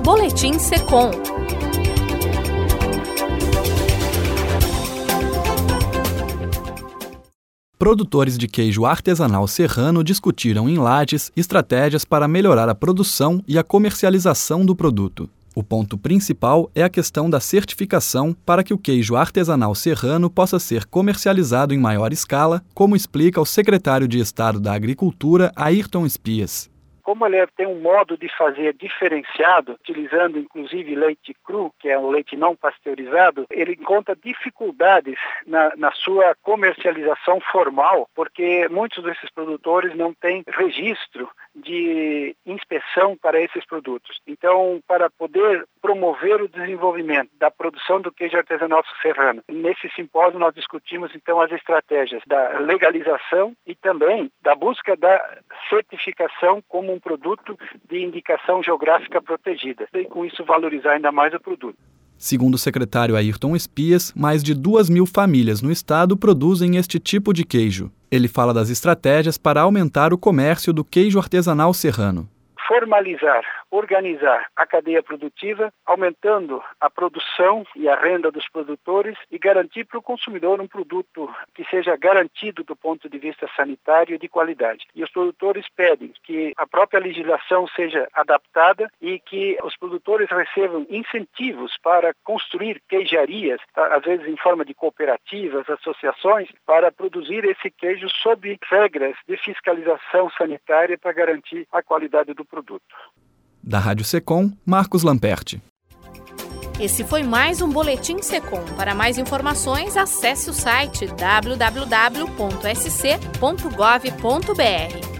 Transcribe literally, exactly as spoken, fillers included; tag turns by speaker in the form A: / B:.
A: Boletim Secom.
B: Produtores de queijo artesanal serrano discutiram em Lages estratégias para melhorar a produção e a comercialização do produto. O ponto principal é a questão da certificação para que o queijo artesanal serrano possa ser comercializado em maior escala, como explica o secretário de Estado da Agricultura, Ayrton Espias.
C: Como ele tem um modo de fazer diferenciado, utilizando inclusive leite cru, que é um leite não pasteurizado, ele encontra dificuldades na, na sua comercialização formal, porque muitos desses produtores não têm registro de inspeção para esses produtos. Então, para poder promover o desenvolvimento da produção do queijo artesanal serrano, nesse simpósio nós discutimos então as estratégias da legalização e também da busca da certificação como um produto de indicação geográfica protegida, e com isso valorizar ainda mais o produto.
B: Segundo o secretário Ayrton Espias, mais de duas mil famílias no estado produzem este tipo de queijo. Ele fala das estratégias para aumentar o comércio do queijo artesanal serrano.
C: Formalizar, organizar a cadeia produtiva, aumentando a produção e a renda dos produtores e garantir para o consumidor um produto que seja garantido do ponto de vista sanitário e de qualidade. E os produtores pedem que a própria legislação seja adaptada e que os produtores recebam incentivos para construir queijarias, às vezes em forma de cooperativas, associações, para produzir esse queijo sob regras de fiscalização sanitária para garantir a qualidade do produto.
B: Da Rádio Secom, Marcos Lamperti.
A: Esse foi mais um Boletim Secom. Para mais informações, acesse o site w w w ponto s c ponto gov ponto b r.